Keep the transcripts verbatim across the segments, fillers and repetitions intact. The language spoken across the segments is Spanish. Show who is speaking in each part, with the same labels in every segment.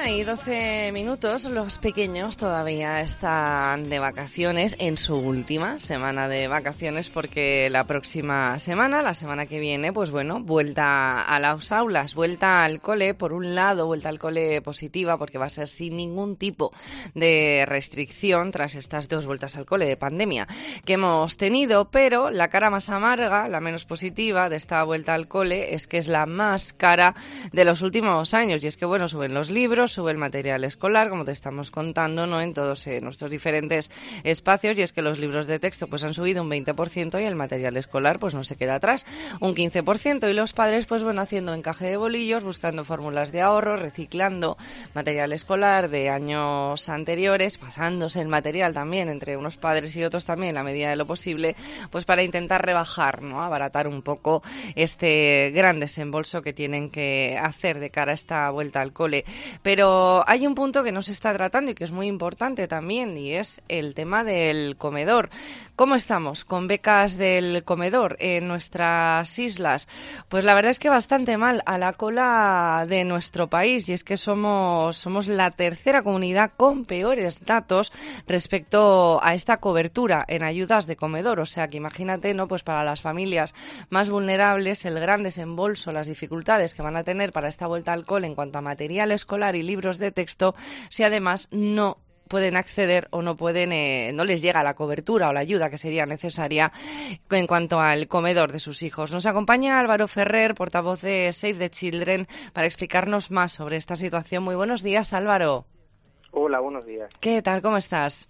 Speaker 1: Una y doce minutos, los pequeños todavía están de vacaciones, en su última semana de vacaciones, porque la próxima semana, la semana que viene, pues bueno, vuelta a las aulas, vuelta al cole, por un lado, vuelta al cole positiva, porque va a ser sin ningún tipo de restricción tras estas dos vueltas al cole de pandemia que hemos tenido, pero la cara más amarga, la menos positiva de esta vuelta al cole es que es la más cara de los últimos años, y es que bueno, suben los libros, sube el material escolar, como te estamos contando, ¿no?, en todos eh, nuestros diferentes espacios, y es que los libros de texto pues han subido un veinte por ciento y el material escolar pues no se queda atrás, un quince por ciento, y los padres pues bueno, haciendo encaje de bolillos, buscando fórmulas de ahorro, reciclando material escolar de años anteriores, pasándose el material también entre unos padres y otros también en la medida de lo posible, pues para intentar rebajar, ¿no?, abaratar un poco este gran desembolso que tienen que hacer de cara a esta vuelta al cole. Pero hay un punto que no se está tratando y que es muy importante también, y es el tema del comedor. ¿Cómo estamos con becas del comedor en nuestras islas? Pues la verdad es que bastante mal, a la cola de nuestro país, y es que somos, somos la tercera comunidad con peores datos respecto a esta cobertura en ayudas de comedor. O sea que imagínate, ¿no?, pues para las familias más vulnerables, el gran desembolso, las dificultades que van a tener para esta vuelta al cole en cuanto a material escolar y libros de texto, si además no pueden acceder o no pueden, eh, no les llega la cobertura o la ayuda que sería necesaria en cuanto al comedor de sus hijos. Nos acompaña Álvaro Ferrer, portavoz de Save the Children, para explicarnos más sobre esta situación. Muy buenos días, Álvaro.
Speaker 2: Hola, buenos días.
Speaker 1: ¿Qué tal? ¿Cómo estás?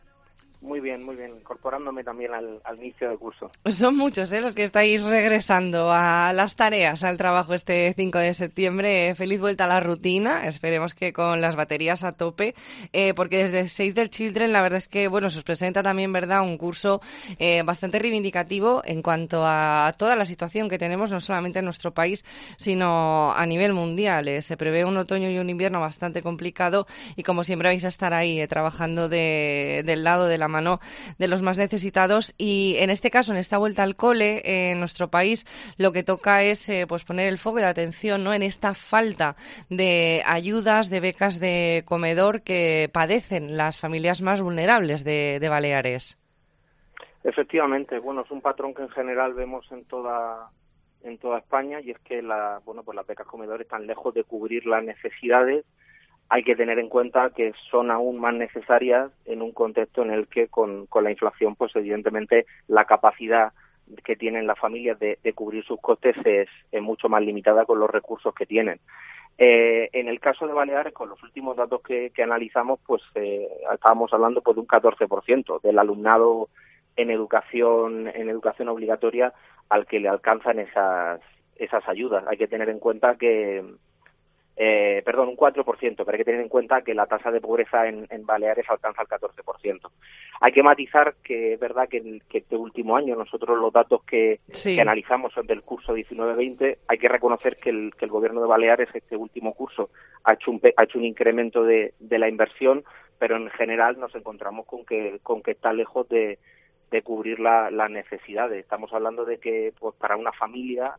Speaker 2: Muy bien, muy bien, incorporándome también al, al inicio del curso.
Speaker 1: Son muchos ¿eh? los que estáis regresando a las tareas, al trabajo este cinco de septiembre. Feliz vuelta a la rutina, esperemos que con las baterías a tope, eh, porque desde Save the Children la verdad es que bueno, se os presenta también, ¿verdad?, un curso eh, bastante reivindicativo en cuanto a toda la situación que tenemos, no solamente en nuestro país, sino a nivel mundial. Eh, se prevé un otoño y un invierno bastante complicado, y como siempre vais a estar ahí eh, trabajando de, del lado de la mano de los más necesitados, y en este caso, en esta vuelta al cole eh, en nuestro país, lo que toca es eh, pues poner el foco de atención, ¿no?, en esta falta de ayudas, de becas de comedor que padecen las familias más vulnerables de, de Baleares.
Speaker 2: Efectivamente, bueno, es un patrón que en general vemos en toda en toda España, y es que la, bueno, pues las becas comedor están lejos de cubrir las necesidades. Hay que tener en cuenta que son aún más necesarias en un contexto en el que con, con la inflación, pues evidentemente la capacidad que tienen las familias de, de cubrir sus costes es, es mucho más limitada con los recursos que tienen. Eh, en el caso de Baleares, con los últimos datos que, que analizamos, pues eh, estábamos hablando pues de un catorce por ciento del alumnado en educación en educación obligatoria al que le alcanzan esas esas ayudas. Hay que tener en cuenta que Eh, perdón, un cuatro por ciento, pero hay que tener en cuenta que la tasa de pobreza en, en Baleares alcanza el catorce por ciento. Hay que matizar que es verdad que, el, que este último año nosotros los datos que,
Speaker 1: sí.
Speaker 2: que analizamos son del curso diecinueve veinte, hay que reconocer que el, que el gobierno de Baleares este último curso ha hecho un, ha hecho un incremento de, de la inversión, pero en general nos encontramos con que, con que está lejos de, de cubrir la, las necesidades. Estamos hablando de que pues para una familia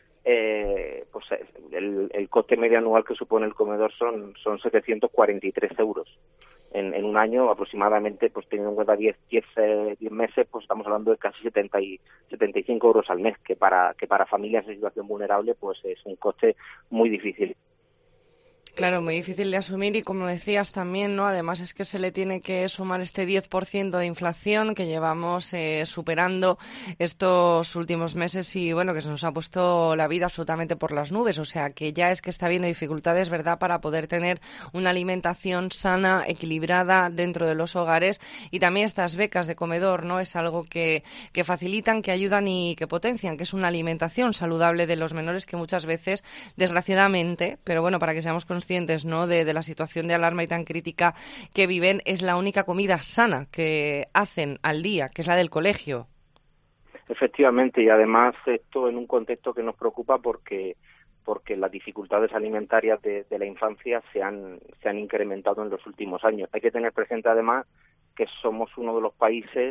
Speaker 2: Eh, pues el, el coste medio anual que supone el comedor son son setecientos cuarenta y tres euros en, en un año aproximadamente, pues teniendo en cuenta diez, diez, diez meses, pues estamos hablando de casi setenta y, setenta y cinco euros al mes, que para que para familias en situación vulnerable pues es un coste muy difícil.
Speaker 1: Claro, muy difícil de asumir, y como decías también, ¿no?, además es que se le tiene que sumar este diez por ciento de inflación que llevamos eh, superando estos últimos meses, y bueno, que se nos ha puesto la vida absolutamente por las nubes. O sea, que ya es que está habiendo dificultades, ¿verdad?, para poder tener una alimentación sana, equilibrada dentro de los hogares, y también estas becas de comedor, ¿no?, es algo que, que facilitan, que ayudan y que potencian, que es una alimentación saludable de los menores que muchas veces, desgraciadamente, pero bueno, para que seamos conscientes, ¿no?, de, de la situación de alarma y tan crítica que viven, es la única comida sana que hacen al día, que es la del colegio.
Speaker 2: Efectivamente, y además esto en un contexto que nos preocupa porque porque las dificultades alimentarias de, de la infancia se han se han incrementado en los últimos años. Hay que tener presente además que somos uno de los países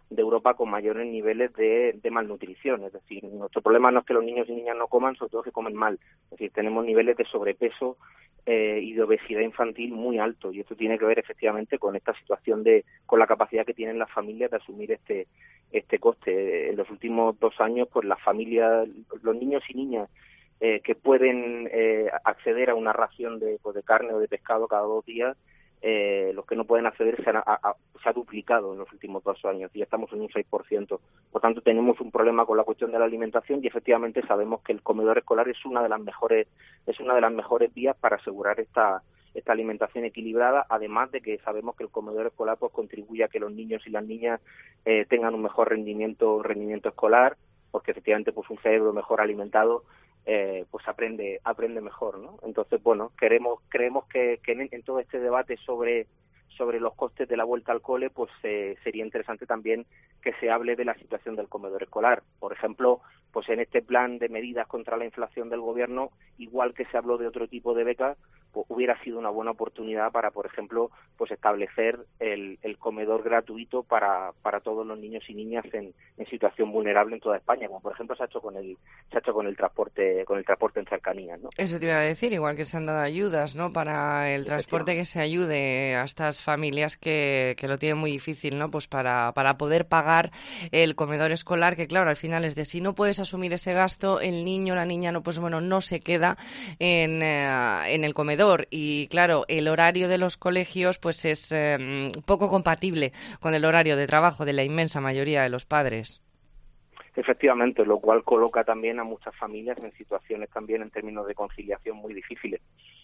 Speaker 2: de Europa con mayores niveles de, de malnutrición. Es decir, nuestro problema no es que los niños y niñas no coman, sobre todo que comen mal. Es decir, tenemos niveles de sobrepeso eh, y de obesidad infantil muy altos, y esto tiene que ver efectivamente con esta situación de, con la capacidad que tienen las familias de asumir este este coste. En los últimos dos años, pues las familias, los niños y niñas eh, que pueden eh, acceder a una ración de, pues, de carne o de pescado cada dos días, Eh, los que no pueden acceder se, han, a, a, se ha duplicado en los últimos dos años y ya estamos en un seis por ciento. Por tanto, tenemos un problema con la cuestión de la alimentación y efectivamente sabemos que el comedor escolar es una de las mejores es una de las mejores vías para asegurar esta esta alimentación equilibrada, además de que sabemos que el comedor escolar pues contribuye a que los niños y las niñas eh, tengan un mejor rendimiento rendimiento escolar, porque efectivamente pues un cerebro mejor alimentado Eh, pues aprende aprende mejor, ¿no? Entonces, bueno, queremos creemos que, que en, en todo este debate sobre sobre los costes de la vuelta al cole, pues eh, sería interesante también que se hable de la situación del comedor escolar. Por ejemplo, pues en este plan de medidas contra la inflación del gobierno, igual que se habló de otro tipo de becas, pues hubiera sido una buena oportunidad para, por ejemplo, pues establecer el, el comedor gratuito para, para todos los niños y niñas en, en situación vulnerable en toda España, como por ejemplo se ha hecho con el se ha hecho con el transporte con el transporte en cercanías, ¿no?
Speaker 1: Eso te iba a decir, igual que se han dado ayudas, ¿no? Para el transporte, que se ayude a estas familias que, que lo tienen muy difícil, ¿no? Pues para, para poder pagar el comedor escolar, que claro, al final es de si no puedes asumir ese gasto, el niño o la niña no, pues bueno, no se queda en, eh, en el comedor. Y claro, el horario de los colegios pues es eh, poco compatible con el horario de trabajo de la inmensa mayoría de los padres.
Speaker 2: Efectivamente, lo cual coloca también a muchas familias en situaciones también en términos de conciliación muy difíciles.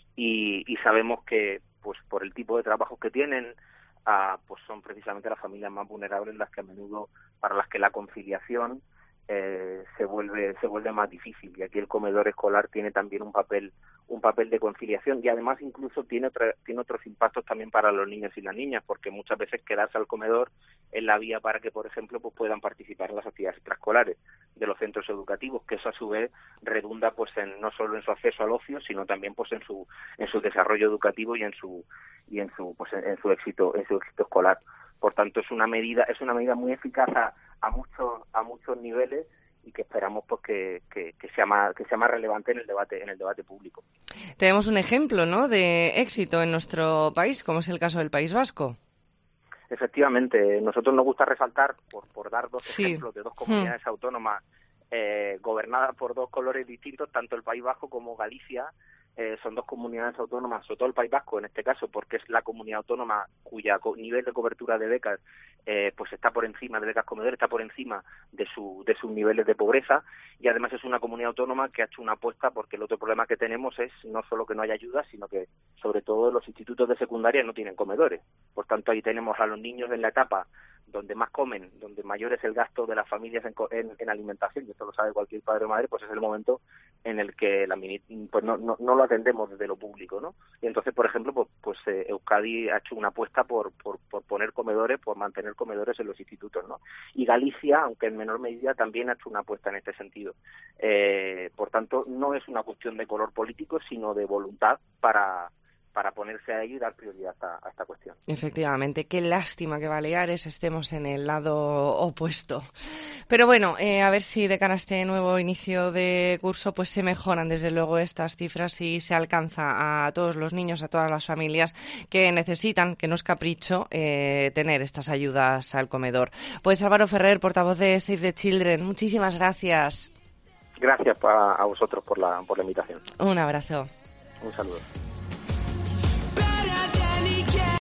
Speaker 2: Y, y sabemos que pues por el tipo de trabajos que tienen, ah, pues son precisamente las familias más vulnerables las que a menudo, para las que la conciliación eh, se vuelve se vuelve más difícil, y aquí el comedor escolar tiene también un papel un papel de conciliación, y además incluso tiene otra, tiene otros impactos también para los niños y las niñas, porque muchas veces quedarse al comedor es la vía para que, por ejemplo, pues puedan participar en las actividades extraescolares de los centros educativos, que eso a su vez redunda pues en no solo en su acceso al ocio, sino también pues en su en su desarrollo educativo y en su y en su pues en, en su éxito en su éxito escolar. Por tanto, es una medida es una medida muy eficaz a, a muchos a muchos niveles, y que esperamos pues que, que, que sea más que sea más relevante en el debate en el debate público.
Speaker 1: Tenemos un ejemplo, ¿no?, de éxito en nuestro país, como es el caso del País Vasco.
Speaker 2: Efectivamente, nosotros nos gusta resaltar, por, por dar dos
Speaker 1: sí.
Speaker 2: ejemplos de dos comunidades hmm. autónomas eh, gobernadas por dos colores distintos, tanto el País Vasco como Galicia. Eh, son dos comunidades autónomas, sobre todo el País Vasco en este caso, porque es la comunidad autónoma cuya co- nivel de cobertura de becas eh, pues está por encima de becas comedor, está por encima de su de sus niveles de pobreza, y además es una comunidad autónoma que ha hecho una apuesta, porque el otro problema que tenemos es no solo que no haya ayuda, sino que sobre todo los institutos de secundaria no tienen comedores. Por tanto, ahí tenemos a los niños en la etapa donde más comen, donde mayor es el gasto de las familias en, en, en alimentación, y esto lo sabe cualquier padre o madre, pues es el momento en el que la pues no, no, no lo atendemos desde lo público, ¿no? Y entonces, por ejemplo, pues, pues eh, Euskadi ha hecho una apuesta por, por, por poner comedores, por mantener comedores en los institutos, ¿no? Y Galicia, aunque en menor medida, también ha hecho una apuesta en este sentido. Eh, por tanto, no es una cuestión de color político, sino de voluntad para... para ponerse a ello y dar prioridad a, a esta cuestión.
Speaker 1: Efectivamente, qué lástima que Baleares estemos en el lado opuesto. Pero bueno, eh, a ver si de cara a este nuevo inicio de curso pues se mejoran desde luego estas cifras y se alcanza a todos los niños, a todas las familias que necesitan, que no es capricho, eh, tener estas ayudas al comedor. Pues Álvaro Ferrer, portavoz de Save the Children, muchísimas gracias.
Speaker 2: Gracias a, a vosotros por la, por la invitación.
Speaker 1: Un abrazo.
Speaker 2: Un saludo.